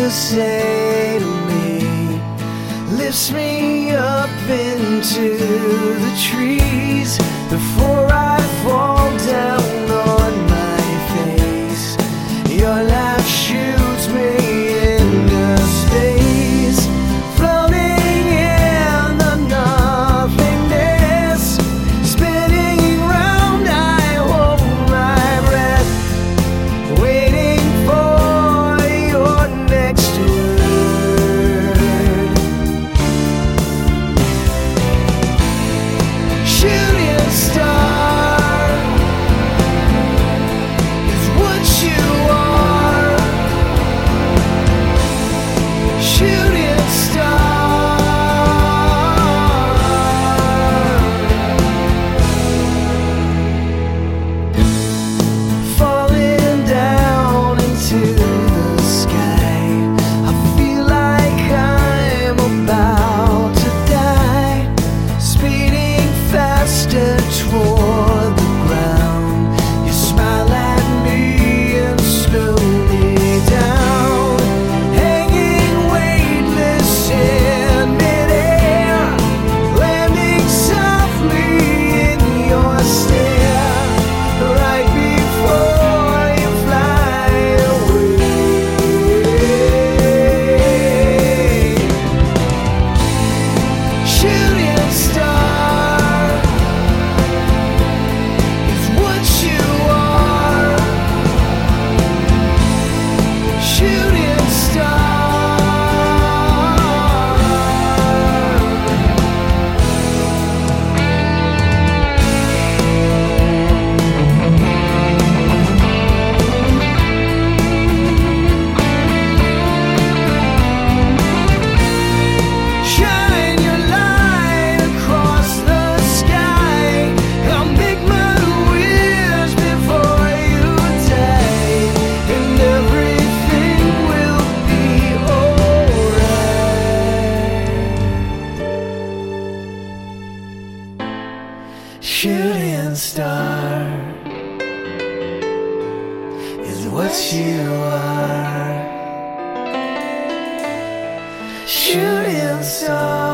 to say to me lifts me up into the trees before I fall down on my face. Your laugh shoots me into space, floating in the nothingness, spinning round. I hold my breath, waiting for your next word. Shooting star is what you are. Shooting star, falling down into the sky. I feel like I'm about to die, speeding faster toward the ground. You smile at me and slow me down, hanging weightless in midair, landing softly in your stare, right before you fly away. Shooting star is what you are. Shooting star. Shine your light across the sky. I'll make my wish before you die, and everything will be alright. Shooting star is what you are. Shooting star.